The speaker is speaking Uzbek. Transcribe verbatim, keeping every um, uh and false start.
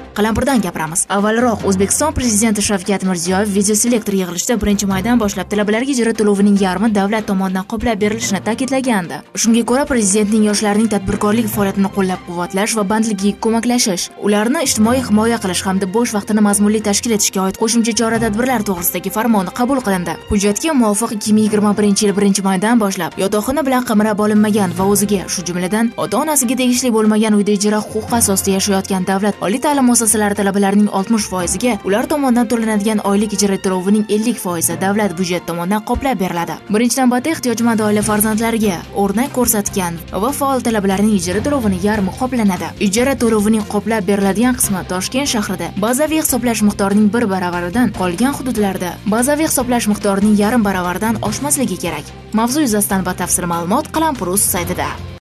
Qalampirdan gapiramiz. Avvalroq O'zbekiston Prezidenti Shavkat Mirziyoyev videoselektor yig'ilishida birinchi maydan boshlab talabalarga ijara to'lovining yarmi davlat tomonidan qoplab berilishini ta'kidlagandi. Shunga ko'ra, prezidentning yoshlarning tadbirkorlik faoliyatini qo'llab-quvvatlash va bandligiga ko'maklashish, ularni ijtimoiy himoya qilish hamda bo'sh vaqtini mazmunli tashkil etishga oid qo'shimcha chora-tadbirlar to'g'risidagi farmoni qabul qilindi. Hujjatga muvofiq ikki ming yigirma birinchi yil birinchi maydan boshlab yotoqxona bilan qamrab olinmagan va o'ziga, shu jumladan ota-onasiga tegishli bo'lmagan uyda ijara huquqi asosida yashayotgan davlat oliy ta'lim muassasalari talabalarining oltmish foiziga ular tomonidan to'lanadigan oylik ijara to'lovining ellik foizi davlat byudjeti tomonidan qoplab beriladi. Birinchi navbatda ehtiyojmand oila farzandlariga o'rnak ko'rsatgan va faol talabalarning ijara to'lovining yarmi qoplanadi. Ijara to'lovining qoplab beriladigan qismi Toshkent shahrida bazaviy hisoblash miqdorining bir baravaridan, qolgan hududlarda bazaviy hisoblash miqdorining yarim baravaridan oshmasligi kerak. Mavzu yuzasidan batafsil ma'lumot Qalampir.uz saytida.